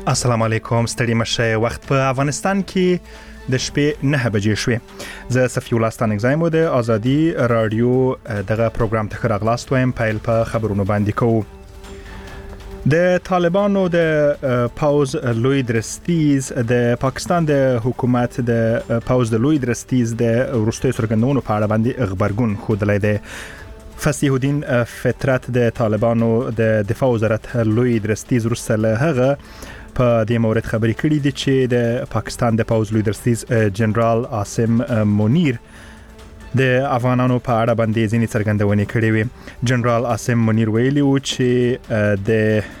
السلام علیکم، ستړي مشه. وخت په افغانستان کې د شپې 9 بجې شوې. زه صفی الله ستانکزایم د ازادي رادیو دغه پروګرام ته راغلاست وایم. پیل په خبرونو باندې کوو. د طالبانو د پاوز لوی درستیز د پاکستان د حکومت د پاوز د لوی درستیز د وروستي څرګندونو په اړه باندې خبرګون خودلای دی. فصیح الدین فطرت د طالبانو د دفاع وزارت لوی درستیز وروسته له هغه په دې مورد خبرې کړې دي چې د پاکستان د پاوز لوی درستیز جنرال عاصم منیر د افغانانو په اړه باندې ځینې څرګندونې کړې وي. جنرال عاصم منیر ویلي و چې د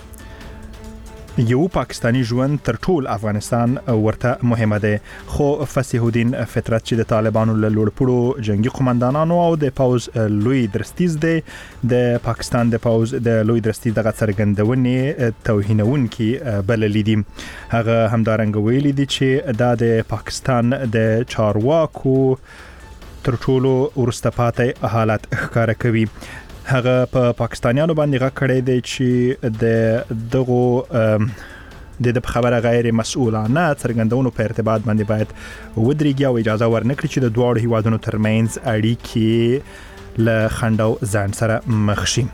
یو پاکستانی ژوند تر ټول افغانستان ورته مهمه ده. خو فصیح الدین فطرت چې د طالبانو له لوړپوړو جنگي قومندانانو او د پاوز لوی درستیز دی د پاکستان د پاوز د لوی درستیز دغه څرګندونې توهینونکي بللې دي. هغه همدارنګه ویلي دي چې دا د پاکستان د چارواکو تر ټولو ورسته پاتې حالت ښکاره کوي. هغه په پاکستانیانو باندې غږ کړی دی چې د دغه د خبره غیر مسؤلانه څرګندونو په ارتباط باندې باید ودرېږي او اجازه ورنکړي چې د دوه هیوادونو ترمنځ اړیکې له خنډ او ځان سره مخ شي.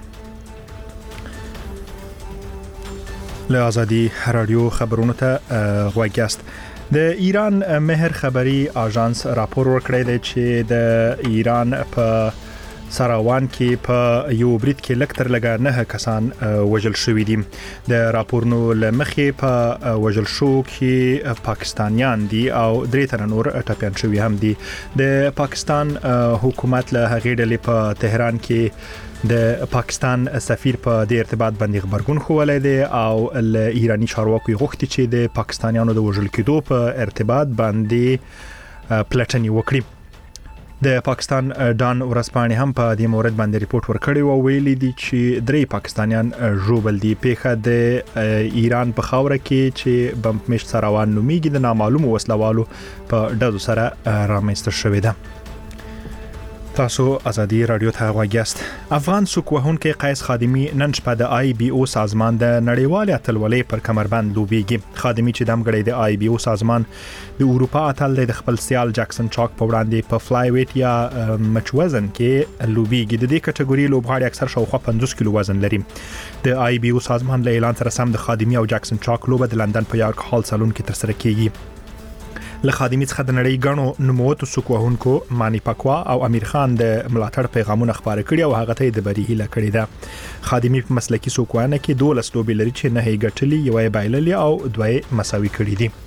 له ازادي رادیو خبرونو ته غوږ یاست. د ایران مهر خبري آژانس راپور ورکړی دی چې د ایران په سراوان کې په یو برید کې لکتر لګا 9 کسان وژل شوي دي. د راپورنو لمخې په وژل شو کې پاکستانیان دي او 3 تنه نور ټپيان شوي هم دي. د پاکستان حکومت له هغې ډلې په تهران کې د پاکستان سفیر په دې ارتباط باندې خبرګون خولی دی او له ایرانی چارواکو غوښتي چې د پاکستانیانو د وژل کېدو په ارتباط باندې پلټنې وکړي. د پاکستان ډان ورځپاڼې هم په دې مورد باندې ریپورت ورکړی او ویلي دي چې 3 پاکستانیان ژوبل دي. پیښه د ایران په خاوره کې چې بم مشت سراوان نومیږي د نامعلومو وسلوالو په ډزو سره رامنځته شوې ده. تاسو ازادي رادیو ته غوږ یاست. افغان سوک وهونکي قیس خادمی نن شپه د IBO سازمان د نړیوال اتلولۍ پر کمربند لوبېږي. خادمی چې دمګړی د IBO سازمان د اروپا اتل د خپل سیال جکسن چاک په وړاندې په فلای ویټ یا مچ وزن کې لوبېږي. د دې کټګوري لوبغاړي اکثر شاوخوا 50 کیلو وزن لري. د IBO سازمان له اعلان سره سم د خادمی او جکسن چاک لوبه د لندن په یارک هال سالون کې ترسره کیږي. له خادمی څخه د نړۍ غنو نوموتو سوک وهونکو مانی پاکوا او امیر خان د ملاتړ پیغامونه خبره کړي او هغه ته د بری هیله کړې ده. خادمی په مسلکی سوک وهنه کې 12 لوبې لري چې 9 ګټلې، یوه بایللې او 2 مساوي کړې دي.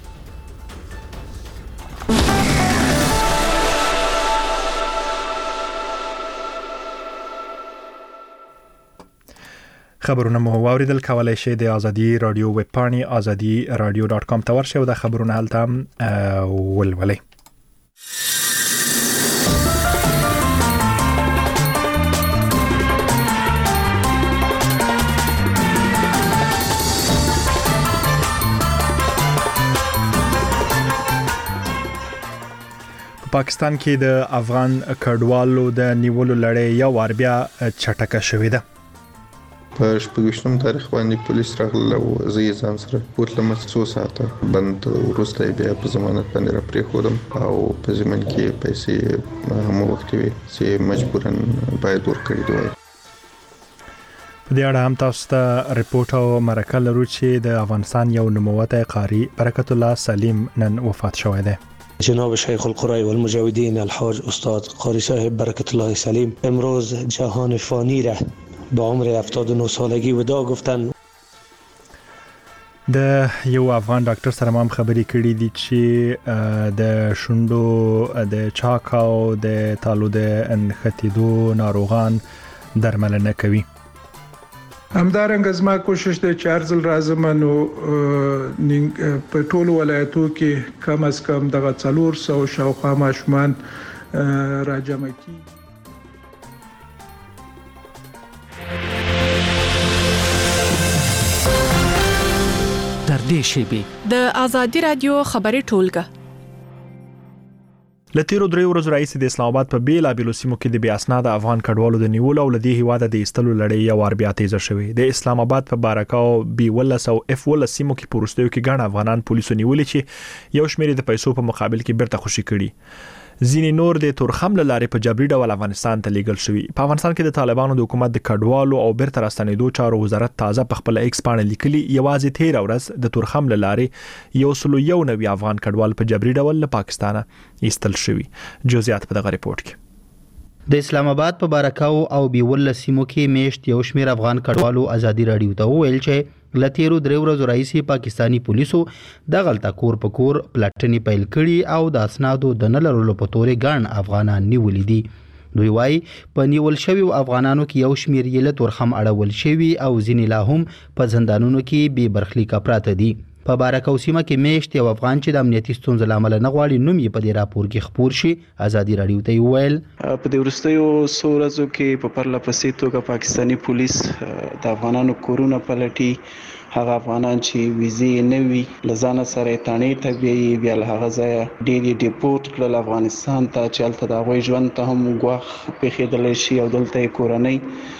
خبرونه مو واوریدل. کولای شئ د ازادي رادیو ویب پاڼې azadi.radio.com ته ورشئ او د خبرونه هلته ولولئ. پاکستان کې د افغان کډوالو د نیولو لړۍ یو وار بیا چټکه شوې ده. په 28 تاریخ باندې پولیس راغله او زه یې ځان سره بوتلم 2 ساعته بند وروسته بیا په ضمانت باندې را پرېښودم او په ضمن کې پیسې هم وخت وي چې مجبورن باید ورکړي دوی. په دې اړه هم تاسو ته ریپورت او مرکه لرو چې د افغانستان یو نوموتی قاری برکت الله سلیم نن وفات شوی دی. جناب شیخ القرای والمجاهدین الحاج استاد قاری صاحب برکت الله سلیم امروز جهان فانی را با عمر 79 سالگی ودا گفتن. د یو افغان ډاکټر سره هم خبرې کړې دي چې د شونډو د چاک او د تالو د انختیدو ناروغان درملنه کوي. همدارنګه زما کوشش دی چې ارزل راځم نو په ټولو ولایتو کې کم از کم دغه 400 شاوخوا ماشومان راجمع کی. در دې شیبې د ازادي رادیو خبري ټولګه لتیرو درې ورځې راځي د اسلام آباد په بیلابېلو سیمو کې د بیا اسناده افغان کډوالو د نیولو او لدی هیواده د استلو لړۍ یو ور بیا تیزه شوې. د اسلام آباد په بارکاو بي ولس او اف ولس سیمو کې پروستیو کې ګڼ افغانان پولیسو نیولې چې یو شمېر د پیسو په مقابل کې بیرته خوشي کړي. ځینې نور د تورخم له لارې په جبري ډول افغانستان ته لیږل شوي. په افغانستان کې د طالبانو د حکومت د کډوالو او بیرته راستنېدو چارو وزارت تازه په خپل ایکس باندې لیکلي یوازې 13 ورځ د تورخم له لارې 191 افغان کډوال په جبري ډول له پاکستانه ایستل شوي. جزئیات په دغه ریپورت کې. د اسلام آباد په بارکاو او بي ولس سیمو کې میشت یو شمېر افغان کډوالو ازادي رادیو ته وویل چې لتیرو درې ورځو راځي پاکستانی پولیسو د غلطه کور په کور پلاټنی پیل کړي او د اسنادو د نه لرلو په تورې ګڼ افغانان نیولې دي. دوی وايي په نیول شوی افغانانو کې یو شمېر یې له تورخم اړول شوی او ځینې لا هم په زندانونو کې بې برخلیکه پراته دي. په بارکاو سیمه کې میشت یو افغان چې د امنیتي ستونزو له امله نه غواړي نوم یې په دې راپور کې خپور شي ازادي رادیو ته وویل په دې وروستیو څو ورځو کې په پرله پسې توګه پاکستانی پولیس د افغانانو کورونه پلټي. هغه افغانان چې ویزې نه وي لزانه سره تانې ته بیا له هغه ځای ډېری ډیپورت کړل افغانستان ته چې هلته د هغوی ژوند ته هم ګواښ پېښېدلی شي او دلته یې کورنۍ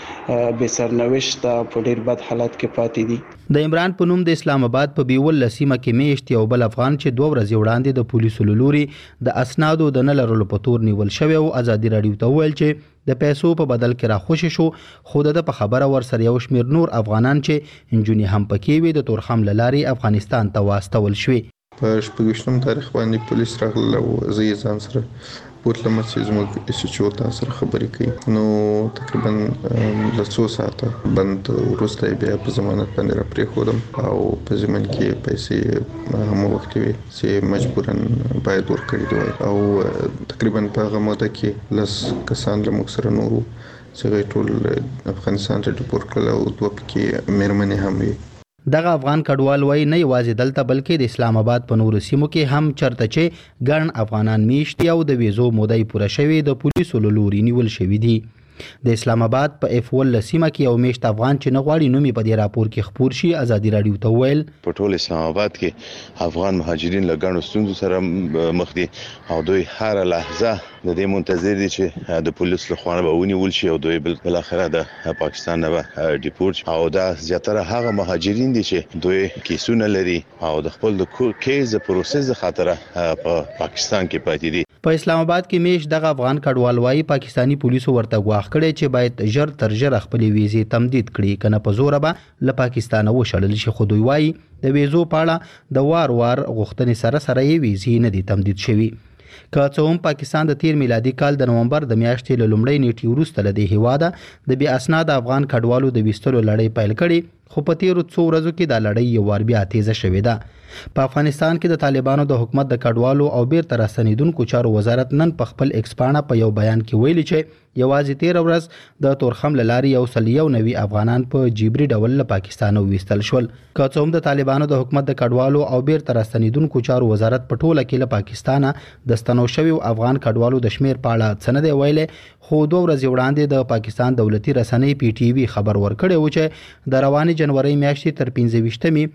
بې سرنوشته په ډېر بد حالت کې پاتې دي. د عمران په نوم د اسلام آباد په بیول سیمه کې میشت یو بل افغان چې 2 ورځې وړاندې د پولیسو له لوري د اسنادو د نه لرلو په تور نیول شوی او ازادي رادیو ته وویل چې د پیسو په بدل کې راخوشي شو. خو د په خبره ورسره یو شمېر نور افغانان چې انجونی هم پکې وي د تورخم له لارې افغانستان ته واستول شوي. په 28 تاریخ باندې پولیس راغله او زه یې ځان سره بوتلم چې زموږ اسچو تاسو سره خبرې کوي. نو تقریبا له 2 ساعته بند وروسته بیا په ضمانت باندې را پرېښودم او په ضمن کې پیسې هم وخت وي چې مجبورن باید ورکړي دوی او تقریبا په هغه موده کې لس کسان له موږ سره نورو چې ټول افغانستان ته ډیپورټ کړل او دوه پکې مېرمنې هم وي. دغه افغان کډوال وای نه یوازې دلته بلکې د اسلام آباد په نورو سیمو کې هم چرته چې ګڼ افغانان میشت او د ویزو مودې پوره شوی د پولیسو له لوري نیول شوی دي. د اسلام آباد په اف ول سیمه کې یو میشت افغان چې نه غواړي نوم یې په دې راپور کې خپور شي ازادي رادیو ته وویل په ټول اسلام آباد کې افغان مهاجرین له ګڼو ستونزو سره مخ دي او دوی هر لحظه د دې منتظر دي چې د پولیس له خوا به ونیول شي او دوی بل اخره د پاکستان نه ډیپورټ او دا زیاتره هغه مهاجرین دي چې دوی کیسونه لري او د خپل د کیس پروسس خاطر په پاکستان کې پاتې دي. په اسلام آباد کې میش دغه افغان کډوال وای پاکستانی پولیسو ورته غواخ کړي چې باید ژر تر ژره خپل ویزې تمدید کړي کنه په زور به له پاکستان وشړل شي. خو دوی وای د ویزو په اړه د وار غوښتنې سره یې ویزې نه دي تمدید شوي. که څه هم پاکستان د 13 میلادي کال د نومبر د میاشتې له لومړۍ نیټې وروسته له دې هیواده د بې اسناده افغان کډوالو د ویستلو لړۍ پیل کړي خو په تیرو څو ورځو کې دا لړۍ یو وار بیا تیزه شوې ده. په افغانستان کې د طالبانو د حکومت د کډوالو او بیرته راستنیدونکو چارو وزارت نن په خپل ایکس پاڼه په یو بیان کې ویلي چې یوازې 13 ورځ د تورخم له لارې 190 افغانان په جبري ډول له پاکستان ویستل شول. که څه هم د طالبانو د حکومت د کډوالو او بیرته راستنیدونکو چارو وزارت په ټوله کې له پاکستانه د ستنو شویو افغان کډوالو د شمیر په اړه څه نه دی ویلي خو 2 ورځې وړاندې د پاکستان دولتي رسنۍ پی ټي وي خبر ورکړی و چې د روانې جنوري میاشتې تر 15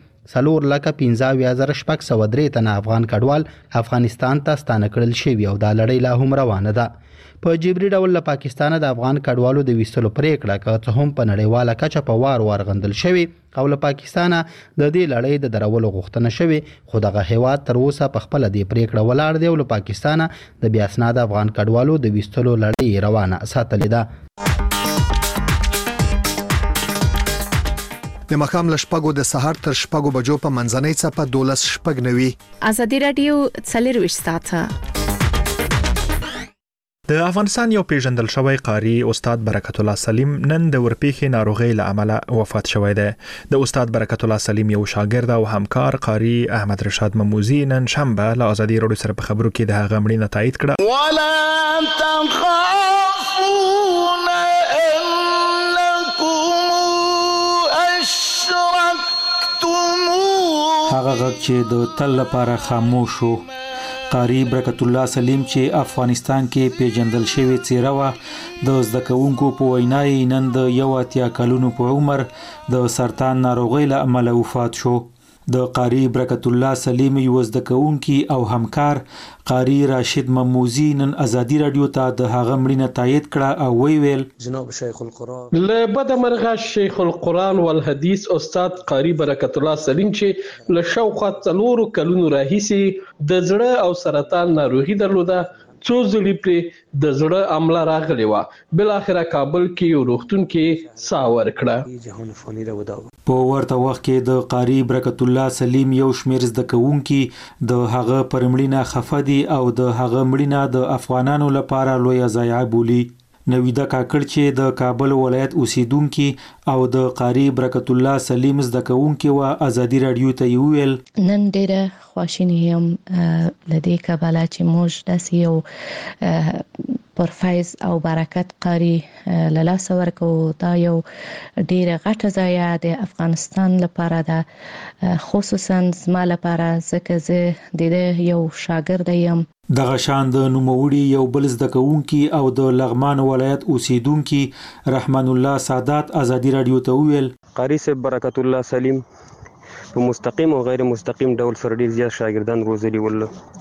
4,15,603 تنه افغان کډوال افغانستان ته ستانه کړل شوی او دا لړۍ لا هم روانه ده. په جبري ډول له پاکستان د افغان کډوالو د ویستلو پریکړه که څه هم په نړیواله کچه په وار غندل شوی او له پاکستان د دې لړۍ د درولو غوښتنه شوی خو دغه هیواد تر اوسه په خپل د پریکړه ولاړ دی او له پاکستان د بیا اسناد افغان کډوالو د ویستلو لړۍ روانه ساتلې ده. د مخام لشپګو د سحر تر شپګو بجو په منځنۍ څپه 12 شپګ نوي. ازادي رادیو څلروي ساته. د افغانستان یو پیژندل شوی قاری استاد برکت الله سلیم نن د ورپېښې ناروغۍ له امله وفات شوی دی. د استاد برکت الله سلیم یو شاګرد او همکار قاری احمد رشاد مموزی نن شنبه له ازادي رادیو سره په خبرو کې د هغه مړینه تایید کړه. ولا تخافون هغه غږ چې د تل لپاره خاموش شو. قاری برکت الله سلیم چې افغانستان کې پیژندل شوی څیره و د زده کوونکو په وینای نن د 81 کلونو په عمر د سرطان ناروغۍ له امله وفات شو. د قاری برکت الله سلیم یو زده کوونکی او همکار قاری راشد مموزی نن ازادي رادیو ته د هغه مړینه تایید کړه او ویل جناب شیخ القرآن له بدمرغه شیخ القرآن والحدیث استاد قاری برکت الله سلیم چې له شاوخوا 4 کلونو راهیسې د زړه او سرطان ناروغي درلوده څو ځلې پرې د زړه عمله راغلی و بل اخره کابل کې یو روغتون کې ساه ورکړه په ورته وخت کې د قاری برکت الله سلیم یو شمېر زده کوونکي د هغه پرمړینه خفه دي او د هغه مړینه د افغانانو لپاره لویه ضایعه بولي نویده کاکړ چې د کابل ولایت اوسیدونکي او د قاری برکت الله سلیم زده کوونکي و ازادي رادیو ته ویل نن ډېره خواشینی یم لدې کابل چې موږ داسې یو پرفایز او برکت قاری لاس ورکو دا یو ډېره غټه ضایعه د افغانستان لپاره ده خصوصا زما لپاره ځکه زه د یو شاګرد یم دغه شان د نوموړي یو بل زده کوونکی او د لغمان ولایت اوسیدونکي رحمان الله سادات ازادي رادیو ته ویل قاری صاحب برکت الله سلیم په مستقیم او غیر مستقیم ډول سره ډیر زیات شاګردان روزلي ول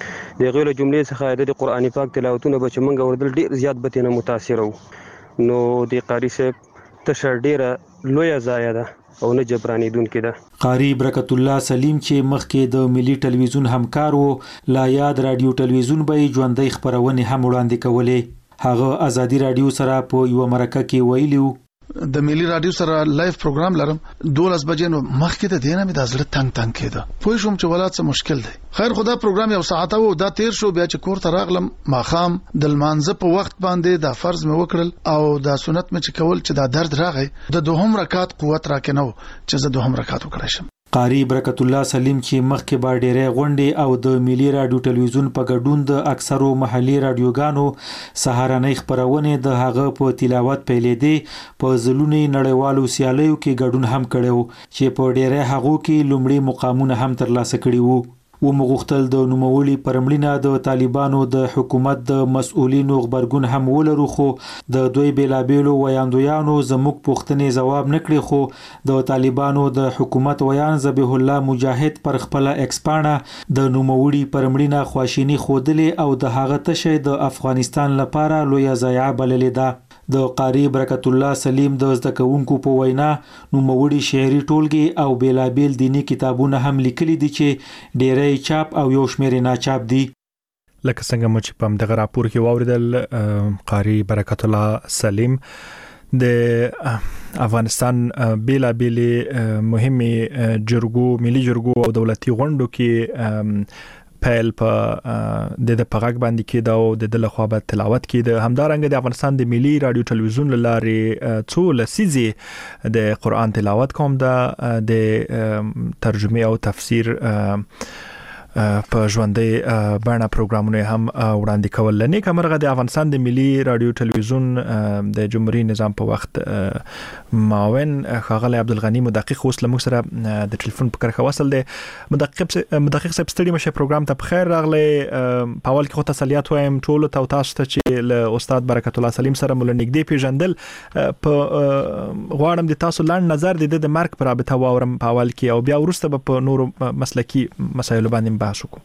د غوړو جملې څخه د قرآني پاک تلاوتونه به چې منګه وردل ډیر زیات به تنه متاثر وو نو د قاری صاحب تشر ډیره لویه ضایعه ده او نه جبرانیدونکې ده قاری برکت الله سلیم چې مخکې د ملي ټلویزیون همکار وو لا یاد رادیو ټلویزیون به ژوندۍ خبرونه هم وړاندې کولې هغه ازادي رادیو سره په یو مرکه کې ویلیو د ملي رادیو سره لایف پروګرام لرم 12 بجې نو مخکې ته دینه مې د زړه تنگ کېده پوه شوم چې ولادت څه مشکل دی خیر خدا پروګرام یو ساعت وو دا تیر شو بیا چې کور ته راغلم ماخام د لمانځه په وخت باندې دا فرض مې وکړل او دا سنت مې چې کول چې دا درد راغی د دوهم رکعت قوت راکنه چې زه دوهم رکعت وکړم قاری برکت الله سلیم چې مخکې با ډېرې غونډې او د ملي رادیو ټلویزیون په ګډون د اکثرو محلي رادیوګانو سهارنۍ خبرونه د هغه په تلاوت پیلېدې په ځلونی نړیوالو سیالیو کې ګډون هم کړو چې په ډېرې هغو کې لومړی مقامونه هم ترلاسه کړي وو و مغختل د نوموړي پرمړینه د طالبانو د حکومت د مسؤلینو خبرګون هم ولرو خو د دوی بیلابېلو ویاندویانو زموږ پوښتنې جواب نکړي خو د طالبانو د حکومت ویان ذبیح الله مجاهد پر خپل ایکسپانه د نوموړي پرمړینه خواشینی خودلې او د هغه تشه د افغانستان لپاره لویه ضایعه بللې ده د قاری برکت الله سلیم د زده کوونکو په وینا نوموړي شعري ټولګي او بیلابېل دینی کتابونه هم لیکلي دي چې ډېرې چاپ او یو شمېر ناچاپ دي لکه څنګه مو چې په دغه راپور کې واوریدل قاری برکت الله سلیم د افغانستان بیلابېل مهمه جرګو ملي جرګو او دولتي غونډو کې پیل په د پغاګ باندې کې دا او د لخوا به تلاوت کې د همدارنګ د افغانستان د ملي رادیو ټلویزیون لارې څو لسیزې د قرآن تلاوت کوم د ترجمه او تفسیر په ژوندۍ بڼه پروګرامونه هم وړاندې کول لنی کمرغه د افغانستان د ملي رادیو ټلویزیون د جمهوریت نظام په وخت معاون خاغلی عبدالغنی مدقق اوس لمو سره د ټلیفون په کرخه وصل دی مدقق صاحب ستړي مشه پروګرام ته بخیر راغلی په اول کې خو تسلیات وایم ټول ته تاسو ته چې له استاد برکت الله سلیم سره مول نږدې پیژندل په غواړم د تاسو لاندې نظر د مرګ پر رابطه واورم په اول کې او بیا ورسته په نورو مسلکی مسایلو باندې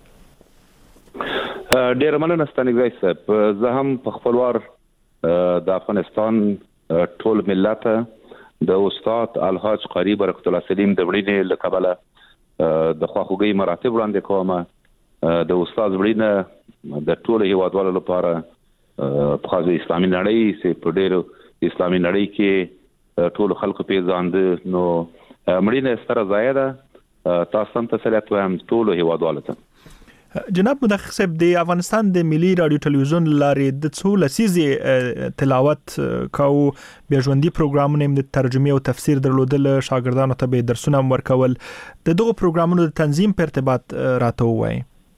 ډیر مننه ستانګری صاحب زه هم په خپلوار د افغانستان ټول ملت د استاد الحاج قاری برکت الله سلیم د وړینې لقبله د خواخوږي مراتب وړاندې کوم د استاد وړینه د ټول هیوادوالو لپاره په اسلامي نړۍ سه په ډیرو اسلامي نړۍ کې ټول خلکو پیژاند نو مړینه ستره ضایعه ده تاسو هم تسلیت وایم ټول هیوادوالو ته جناب مدقق صاحب د افغانستان د ملي رادیو ټلویزیون لارې د څو لسیزې تلاوت کاو بیا ژوندۍ پروګرامونه د ترجمه او تفسیر درلودل شاګردانو ته به درسونه ورکول د دغه پروګرامونو د تنظیم په ارتباط راته وایي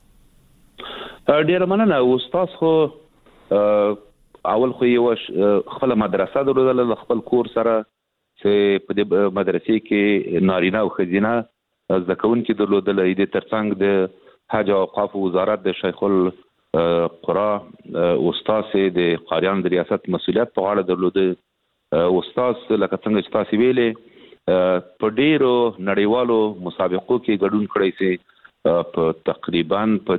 ډیر مننه استاد خو اول خو یو خپل مدرسه درلودل خپل کور سره چې په دې مدرسې کې نارینه او ښځینه زده کوونکي درلودل د ترڅنګ د حج او اوقاف وزارت د شیخ القرآ استاد د قاریانو د ریاست مسؤلیت په غاړه درلوده استاد لکه څنګه چې تاسو ویلې په ډیرو نړیوالو مسابقو کې ګډون کړی سي په تقریبا په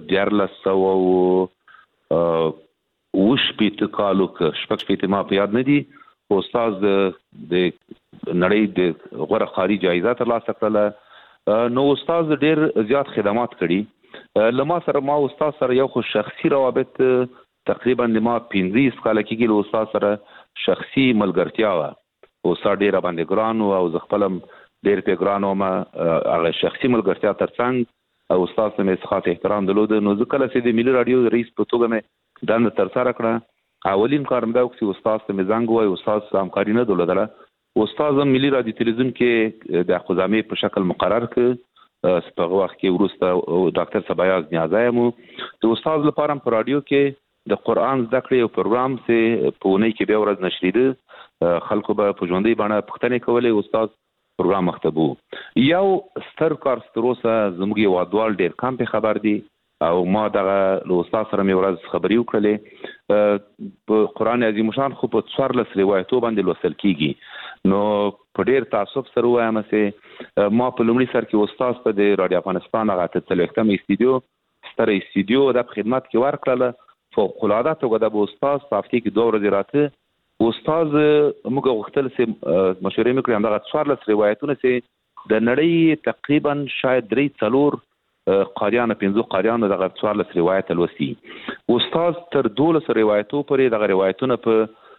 1400 وشپیت کالو کې شپږ ما په یاد نه دي استاد د نړۍ د غوړه خاري جایزه ترلاسه کړله نو استاد ډیر زیات خدمات کړي لما استاد سره یو خو شخصي روابط تقریبا لما 15 کال کې له استاد سره شخصي ملګرتیا و استاد ډیر باندې ګران او ز خپلم ډیر په ګران او ما هغه شخصي ملګرتیا ترڅنګ او استاد سره څخه احترام درلود نو ځکه چې د ملي رادیو رئیس په توګه مې دا تر سره کړه اولین کار مې دا چې استاد ته زنګ وای استاد سره همکاري نه درلوده استاد ملي رادیو تلویزیون کې د خدامې په شکل مقرر ک په وخت کې ورسته ډاکټر سبایاز نیازایم د استاد لپاره په رادیو کې د قران زده کړې او پروګرام سه په ونې کې به ورځ نشریده خلکو به په ژوندۍ باندې پښتنې کولې استاد پروګرام مختبو یو ستر کار ستروسه زموږ یو ادوال ډیر کم په خبر دي او ما دغه استاد سره مې ورځ خبري وکړلې په قران عظیم شان خو په 14 روایتو باندې لوستل کیږي نو په ډیر تعصب سره وایم چې ما په لومړي سر کې استاد په د رادیو افغانستان هغه تلوختم استودیو ستر استودیو د خدمت کې ورکړل فوق العاده توګه د استاد په هفته کې 2 ورځې راته استاد موږ غوښتل چې مشورې مې کړې همدغه 14 روایتونه چې د نړۍ تقریبا شاید 3-4 قاریان 15 قاریان دغه 14 روایت لوستي استاد تر 12 روایتو پورې دغه روایتونه په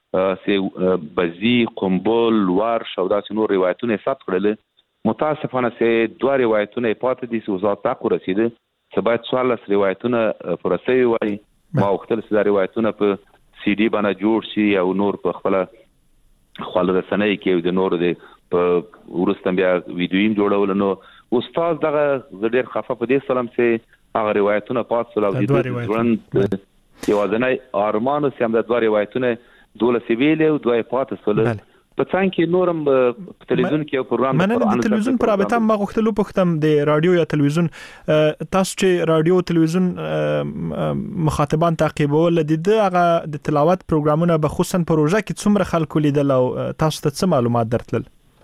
بزی قنبل ورش او داسې نور روایتونه ثبت کړل متاسفانه چې 2 روایتونه پاتې دي چې وزارت تاقو رسیده چې باید 14 روایتونه پرسي وای ما وختل چې روایتونه په سی ډي باندې جوړ شي او نور په خپل خپل رسنۍ کې د نور د ورستم بیا ویډیویم جوړول نو استاد دغه ډېر خفه په دې سلام چې هغه روایتونه پاتې او د ژوند یو ځنای ارمانو سم د 2 روایتونه 12 سیویل او 2 پاتې سول په څنګه کې نورم په تلویزیون کې یو پروګرام مننه د تلویزیون پر رابطه ما غوښتلو پختم د رادیو یا تلویزیون تاسو چې رادیو تلویزیون مخاطبان تعقیبول د هغه د تلاوت پروګرامونه به خصوصا پروژه کې څومره خلکو لیدل او تاسو ته څه معلومات درتل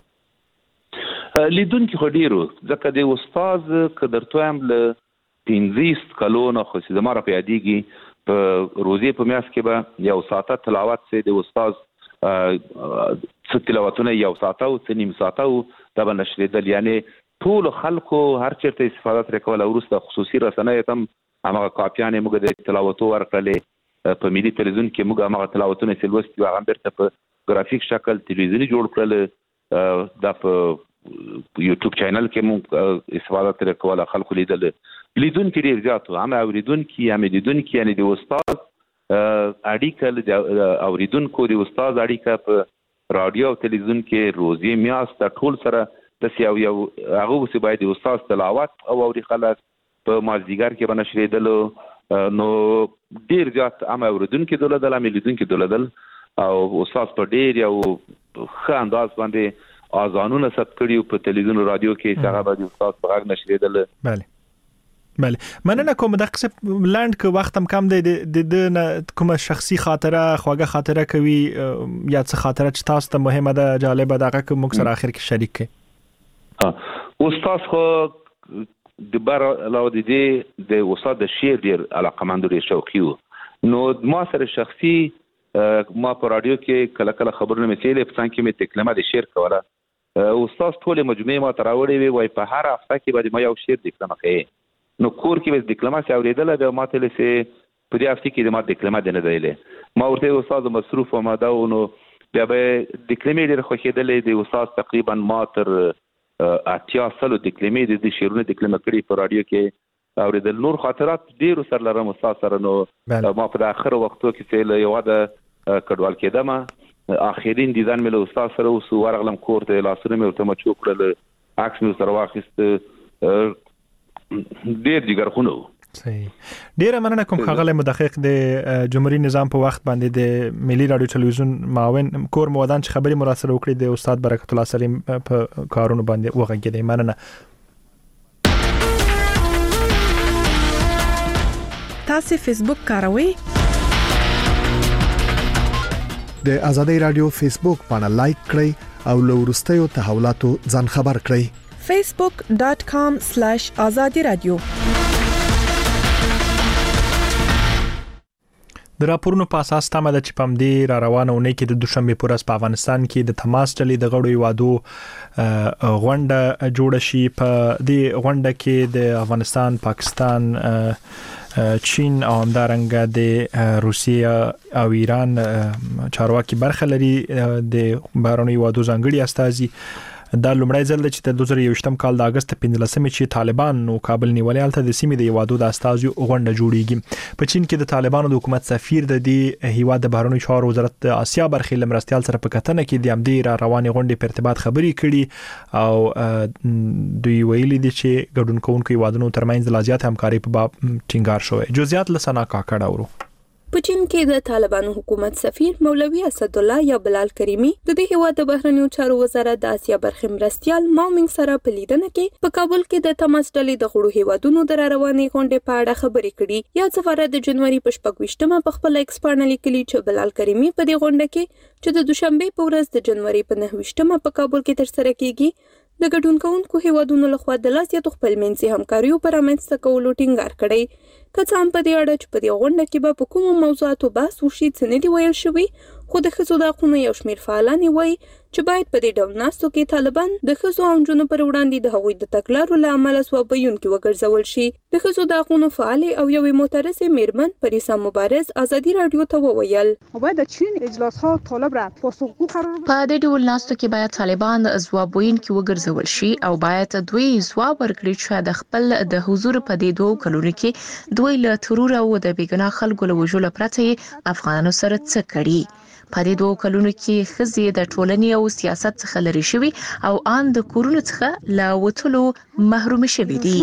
لیدون کې خډیرو ځکه د استاد قدرتو هم له 15 کلونو خو چې زماره په یادېږي په روزي په میاس کې به یو ساعته تلاوت سي د استاد تلاوتونه یو ساعته او نیم ساعته او د بنشریدل یعنی ټول خلکو هر چیرته استفاده تر کوله ورسته خصوصي رسنۍ تم هغه کاپیانې موږ د تلاوتو ورکړلې په ملي تلویزیون کې موږ هغه تلاوتونه سلوستي هغه برته په ګرافیک شکل تلویزیونی جوړ کړل د یوټیوب چینل کې موږ استفاده تر کوله خلکو لیدل لیدون کې ډیر زیات هم اوریدون کې هم لیدون کې یعنی د استاد اړیکه اوریدونکو د استاد اړیکه په رادیو او تلویزیون کې روزي میاس د ټول سره د یو هغه چې باید د استاد تلاوت او اوري خلک په مازیګر کې بنشریدل نو ډیر زیات هم اوریدونکو دولدل هم لیدونکو دولدل او استاد په ډیر یو ښه انداز باندې اذانونه ثبت کړي په تلویزیون او رادیو کې هغه باید استاد په غږ نشریدل بله مننه کوم د قصب لاند که وخت هم کم دی د کومه شخصي خاطره خواږه خاطره کوي یا څه خاطره چې تاسو ته مهمه ده جالبه ده که موږ سره اخر کې شریک کړي استاد خو د بار علاوه د استاد د شعر ډیر علاقمند لري شوقي نو ما سره شخصي ما په رادیو کې کله کله خبرونه مثیلې په څنګه مې تکلمه د شعر کوله استاد ټول مجموعه ما تراوړې وي په هر هفته کې باندې ما یو شعر تکلمه کوي نو کور کې به ډیپلوماسي اوریدل د ماته لسه په دې هفته کې د ما ډیپلوماسي نه دیلې ما ورته استاد مصروف ما دا نو بیا به ډیپلوماسي ډېر خوښیدلې د استاد تقریبا ما تر 80 سالو ډیپلوماسي د شیرونه ډیپلوماسي کړی په رادیو کې اوریدل نور خاطرات ډېر سره لرم استاد سره نو ما په اخر وختو کې چې یو د کډوال کېدم اخرین دیدن مې له استاد سره اوس ورغلم کور ته لاسونه مې ورته مچو کړل عکس مې سره واخیست ډیر جګرخونه صحیح ډیر مننه کوم خغله مدقق د جمهوریت نظام په وخت باندې د ملي رادیو تلویزیون معاون کور مودان چې خبري مراسله وکړي د استاد برکت الله سلیم په کارونو باندې وغږیدي مننه تاسو فیسبوک کاروئ د آزادۍ رادیو فیسبوک باندې لایک کړئ او له وروستیو تحولاتو ځان خبر کړئ. facebook.com/azadi radio. د راپورونو په اساس تمه ده چې پم دی را روانه ونې کې د دوشنبه پورس په افغانستان کې د تماس ډلې د غړو یوادو غونډه جوړ شي. په دې غونډه کې د افغانستان، پاکستان، چین او همدارنګه د روسیې او ایران چارواکي برخه لري. د بهرنیو یوادو ځانګړي استازي دا لومړی ځل چې د 2021م کال د اگست 15مې چې طالبان نو کابل نیولې الته د سیمې د یوادو د استازي غونډه جوړیږي. په چین کې د طالبانو د حکومت سفیر د دې هیواد د بهرنیو چارو وزارت د آسیا برخې لمرستيال سره په کتنه کې د امدی را روانې غونډې په ارتباط خبري کړي او دوی ویلي دي چې ګډونکونکو یوادونو ترمنځ لا زیات همکاري په باب ټینګار شوی. جزئیات لسنا کاکړه ورو. په چین کې د طالبانو حکومت سفیر مولوي اسد الله یا بلال کریمی د دې هیواد د بهرنیو چارو وزارت د آسیا برخې مرستيال ماومنګ سره په لیدنه کې په کابل کې د تماس ډلې د غړو هیوادونو د روانې غونډې په اړه خبرې کړي. یا سفارت د جنوري په 28مه په خپل ایکس باندې لیکلي چې بلال کریمی په دې غونډه کې چې د دوشنبه په ورځ د جنوري په 29مه په کابل کې ترسره کیږي د ګډونکونکو هیوادونو لخوا د لاسیاتو خپل منځي همکاریو پر رامنځته کولو ټینګار کړي. که څه هم په دې اړه چې په دې غونډه کې به په کومو موضوعاتو بحث وشي څه نه دی ویل شوی، خو د ښځو د حقوقو یو شمېر فعالان وایي چې باید په دې ډول ناستو کې طالبان د ښځو او نجونو پر وړاندې د هغوی د تګلارو له امله ځوابوونکي وګرځول شي. د ښځو د حقوقو فعال او یوې معترضې میرمن پریسا مبارز ازادي رادیو ته وویل باید د چین اجلاس‌ها طالب را پاسخگو قرار په دې ډول ناستو کې باید طالبان ځوابوونکي وګرځول شي او باید دوی ځواب ورکړي چې د خپل د حضور په دې دوه کلونو کې دوی له ترور او د بیګناه خلکو له وژلو پرته افغانانو سره څه کړي. په دې دوه کلونو کې ښځې د ټولنې او سیاست څخه لري شوي او ان د کورونو څخه لا وټلو محروم شوي دي.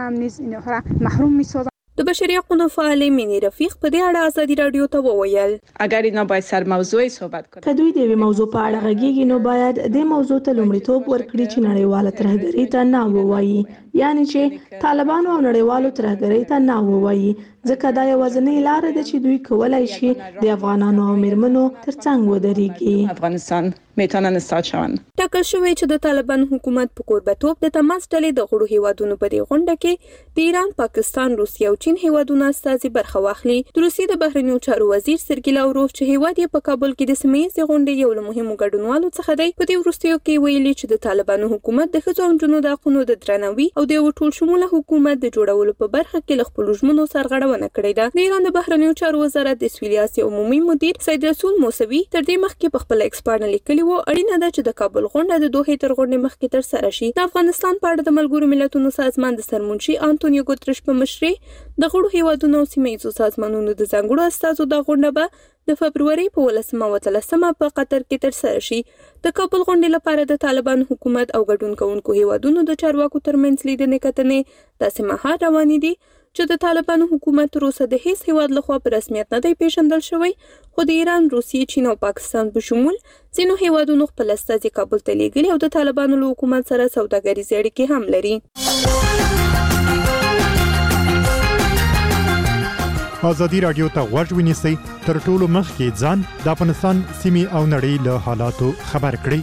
د بشري حقوقو فعال مینی رفیق په دې اړه ازادي رادیو ته وویل اگر اینا باید سر موضوعي صحبت کړي. کله دوی د موضوع په اړه غږیږي نو باید د موضوع ته لومړیتوب ورکړي چې نړیواله ترهګرۍ ته نه ووایي، یعنی چې طالبانو او نړیوالو ترهګرۍ ته نه ووایي، ځکه دا یوازینۍ لار ده چې دوی کولای شي د افغانانو او میرمنو ترڅنګ ودرېږي. افغانستان میتونن استاد شون. ټاکل شوی چې د طالبان حکومت په کوربتوب د تماس ډلې د غړو هیوادونو په دې غونډه کې د ایران، پاکستان، روسیې او چین هیوادونو استازي برخه واخلي. د روسیې د بهرنیو چارو وزیر سرګی لاوروف چې هیواد یې په کابل کې د سیمې غونډې یو له مهمو ګډونوالو څخه دی، په دې وروستیو کې ویلي چې د طالبانو حکومت د ښځو او نجونو د حقوقو د درناوي او د یو ټول شموله حکومت د جوړولو په برخه کې له خپل ژمنو سرغړونه کړې ده. د ایران د بهرنیو چارو وزارت د سویلي اسیا عمومي مدیر سید رسول موسوي تر دې مخکې په خپل ایکس باندې لیکلي و اړینه ده چې د کابل غونډه د دوه تر غونډې مخکې ترسره شي. د افغانستان په اړه د ملګرو ملتونو سازمان د سرمنشي انټونیو ګوتریش په مشرۍ د غړو هیوادونو او سیمه‌ییزو سازمانونو د ځانګړو استازو د غونډه به د فبرवरी په 13مه په قطر کې ترسره شي. د کابل غونډې لپاره د طالبان حکومت او ګډونکونکو هیوادونو د چارواکو ترمنځ لیدنې کتنې داسې مهال روانې دي چې د طالبانو حکومت تر اوسه د هیڅ هیواد لخوا په رسمیت نه دی پیژندل شوی، خو د ایران، روسیې، چین او پاکستان په شمول ځینو هیوادونو خپل استازي کابل ته لیږلي او د طالبانو له حکومت سره سوداګریزې اړیکې هم لري. ازادي رادیو ته غوږ ونیسئ تر ټولو مخکې ځان د افغانستان سیمې او نړۍ له حالاتو خبر کړئ.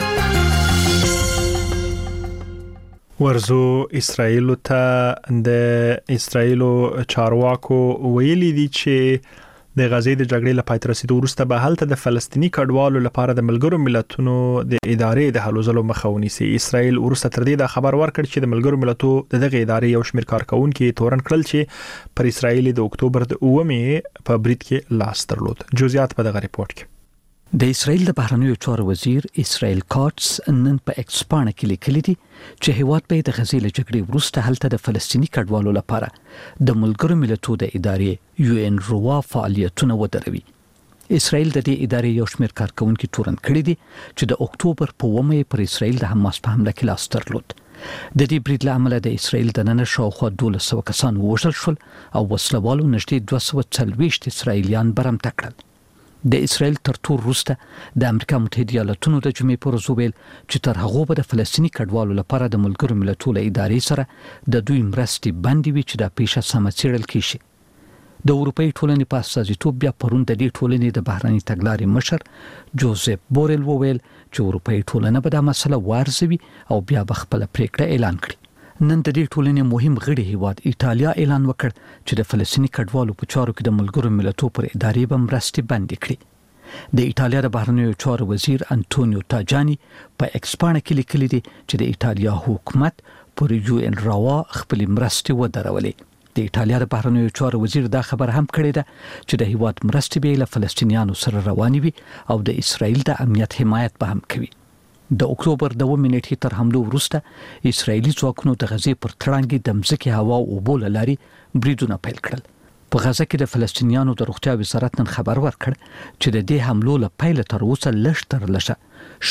ورزو اسرائیل ته د اسرائیل چارواکو ویلي دي چې د غزې د جګړې لپاره تر رسیدو وروسته به هلته د فلسطینی کډوالو لپاره د ملګرو ملتونو د ادارې د حل وزلو مخه ونیسي. اسرائیل وروسته تر دې د خبر ورکړ چې د ملګرو ملتونو دغه ادارې یو شمېر کارکونکو تورن کړل چې پر اسرائیل د اکتوبر د 9مې په برید کې لاس درلود. جزئیات په دغه ریپورت کې. د اسرائیل د بهرنیو چارو وزیر اسرائیل کاتس نن په ایکس باندې کې لیکلي دي چې هیواد به د غزې له جګړې وروسته هلته د فلسطینی کډوالو لپاره د ملګرو ملتونو د ادارې UN روا فعالیتونه ودروي. اسرائیل د دې ادارې یو شمېر کارکونکو تورن کړی دي چې د اکتوبر په 9مې پر اسرائیل د حماس په حمله کې لاس درلود. د دې برید له امله د اسرائیل د نن شاوخوا 1200 کسان وژل شول او وسلوالو نږدې 240 اسرائیلیان برمته کړل. د اسرائیل تر ټول وروسته د امریکا متحده ایالاتونو د جمعې پر ورځ ویل چې تر هغه به د فلسطینی کډوالو لپاره د ملګرو ملتونو ادارې سره د دوی مرستې بندي وي چې د پیښه سم څېړل کیږي. د اروپאי ټولنې په استازیتوب بیا پرون د دې ټولنې د بهرني تګلارې مشر جوزف بورل وویل چې اروپאי ټولنه به دا مسله وارزوي او بیا به خپل پریکړه اعلان کړي. نن د دې ټولنې مهم غړي هیواد ایتالیا اعلان وکړ چې د فلسطیني کډوالو په چارو کې د ملګرو ملتونو پر ادارې به مرستې بندي کړي. د ایتالیا د بهرنیو چارو وزیر انټونیو تاجانی په ایکس پاڼه کې لیکلي دي چې د ایتالیا حکومت پر یو ان راوا خپل مرستې ودرولې. د ایتالیا د بهرنیو چارو وزیر دا خبر هم کړی ده چې د هیواد مرستې به له فلسطینیانو سره روانې وي او د اسرایل د امنیت حمایت به هم کوي. د اکتوبر 2 نیټې تر حملو وروسته اسرایلی ځواکونو د غزې پر تړانګې د مځکې هوا او اوبو له لارې بریدونه پیل کړل. په غزه کې د فلسطینیانو د روغتیا وزارت نن خبر ورکړ چې د دې حملو له پیل تر اوسه لږ تر لږه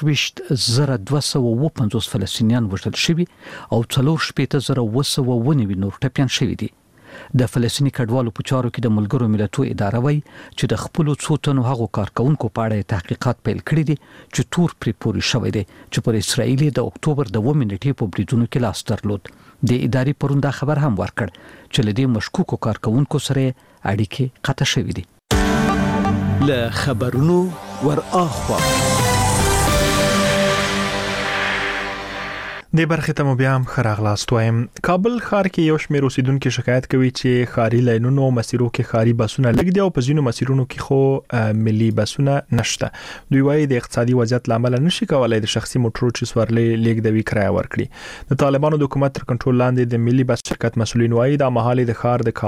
2250 فلسطینیان وژل شوي او 4,999 نور ټپیان شوي دي. د فلسطیني کډوالو په چارو کې د ملګرو ملتونو اداره وایي چې د خپل څو تنو هغو کارکونکو په اړه تحقیقات پیل کړي دي چې تور پرې پوري شوی دی چې پر اسرایل د اکتوبر 2 نیټې په بریدونو کې لاس درلود. د ادارې پرون دا خبر هم ورکړ چې له دې مشکوکو کارکونکو سره اړیکې قطع شوې دي. له خبرونو ور اخوا د برخه ته مو بیا هم خراغلاست وایم. کابل ښار کې یو شمېر اوسیدونکو شکایت کوي چې ښاري لاینونو مسیرو کې ښاري بسونه لګ دي او په ځینو مسیرونو کې خو ملي بسونه نشته. دوی وايي د اقتصادي وضعیت لامل نشي کولای د شخصي موټرو چې سورلې لیږدوي کرایه ورکړي. د طالبانو د حکومت تر کنټرول لاندې د ملي بس شرکت مسولین وايي د مهال د ښار د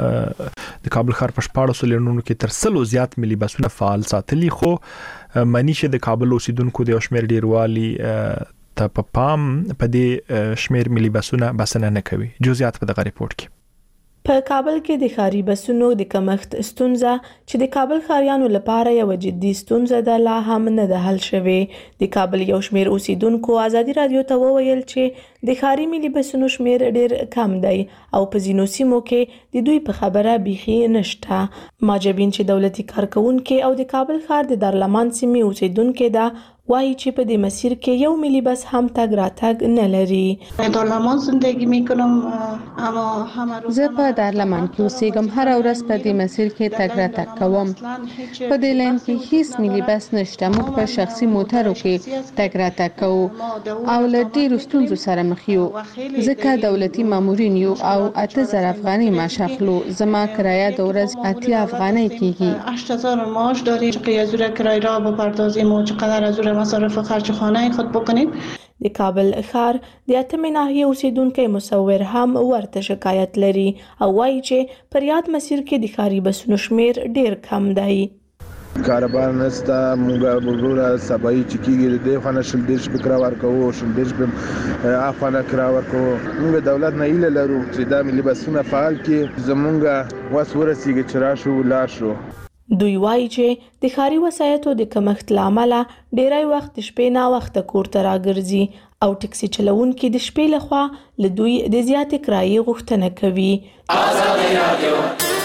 کابل ښار په 14 لاینونو کې تر 100 زیات ملي بسونه فعال ساتلي، خو معنی چې د کابل اوسیدونکو د شمېر ډیروالي په پام په دې شمیر ملي بسونه نه کوي. جزئیات په دغه ریپورت کې. په کابل کې د ښاري بسونو د کمښت ستونزه چې د کابل ښاریانو لپاره یو جدي ستونزه ده لا هم نه ده حل شوې. د کابل یو شمیر اوسیدونکو ازادي رادیو ته وویل چې د ښاري ملي بسونو شمیر ډیر کم دی او په ځینو سیمو کې د دوی په خبره بيخي نشته. ماجبین چې دولتي کارکونکو او د کابل ښار د دارالمان سیمې اوسیدونکو ده وایي چې په دې مسیر کې یو ملي بس هم تګ راتګ نه لري. دارالمان زندگی میکنم اما همه روز زه په دارالمان کې اوسېږم، هر ورځ په دې مسیر کې تګ راتګ کوم. په دې لاین کې هیڅ ملي بس نشته. موږ په شخصي موټرو کې تګ راتګ کوو او له ډېرو ستونزو سره مخ یو ځکه دولتي مامورین یو او 8000 افغانۍ معاش اخلو. زما کرایه د ورځ 80 افغانۍ کیږي. 8000 معاش داری که از کرایه را بپردازیم و چقدر از مصارف خرج خانه خود بکنیم. د کابل ښار د اتمې ناحیې اوسیدونکو مصور هم ورته شکایت لري او وایي چې پر یاد مسیر کې د ښاري بسونو شمیر ډیر کم دی. کاروبار نسته، موږ وګوره سبای چې کېږي د خانه شل دیش بکرا ورکوو، شل دیش به افغانه کرا ورکوو. موږ دولت نه ایله لرو چې دا ملي بسونه فعال کړي، زمونږ واس ورسیږي چې راشو ولار شو. دوی وایي چې د ښاري وسایطو د کمښت لامل ډیری وخت د شپې نا وخت کور ته راګرځي او ټکسي چلوونکي د شپې لخوا له دوی د زیاتې کرایې غوښتنه کوي. آزادي رادیو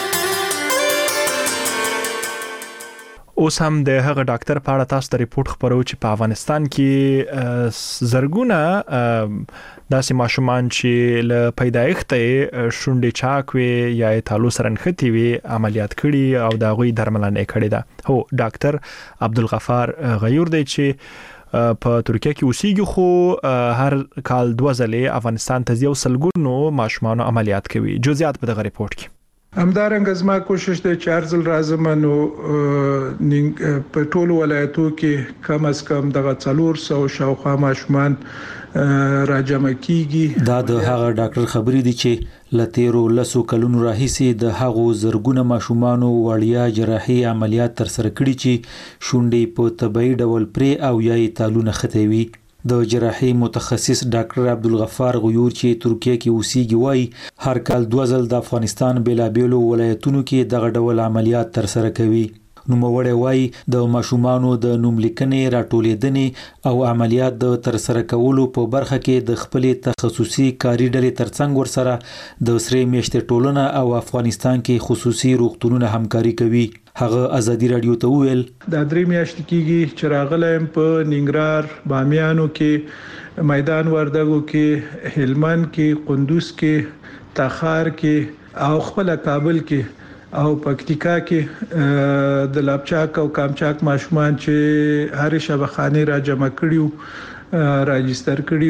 اوس هم د هغه ډاکټر په اړه تاسو ته ریپورت خبرو چې په افغانستان کې زرګونه داسې ماشومان چې له پیدایښت شونډې چاک وي یا تالو سره نښتي وي عملیات کړي او د هغوی درملنه کړې ده. هو ډاکټر عبدالغفار غیور دی چې په ترکیه کې اوسېږي، خو هر کال 2 ځلې افغانستان ته یو سلګونو ماشومان عملیات کوي. جزئیات په دغه ریپورت کې. همدارنګه زما کوشش دی چې ارزل راځم نو په ټولو ولایتو کې کم از کم دغه 400 شاوخوا ماشومان راجمع کیږي. دا د هغه ډاکټر خبرې دي چې لتیرو لسو کلونو راهیسې د هغو زرګونه ماشومانو وړیا جراحي عملیات تر سره کړي چې شونډې په طبيعي ډول پرې او یا تالونه ختوي. د جراحي متخصص ډاکټر عبدالغفار غیور چې ترکیه کې اوسېږي وایي هر کال 2 ځل د افغانستان بیلابیلو ولایتونو کې دغه ډول عملیات تر سره کوي. نوموړی وایي د ماشومانو د نوملیکنې راټولیدنې او عملیات د تر سره کولو په برخه کې د خپلې تخصصي کاري ډلې ترڅنګ ورسره د سرې میاشتې ټولنه او افغانستان کې خصوصي روغتونونه همکاري کوي. هغه ازادي رادیو ته وویل د 3 میاشتې کېږي چې راغلم په ننګرهار، بامیانو کې، میدان وردګو کې، هلمند کې، قندوز کې، تخار کې او خپل کابل کې او پکتیکا کې د لابچاک او کامچاک ماشومان چې هر شبخانه را جمع کړیو راجستر کړي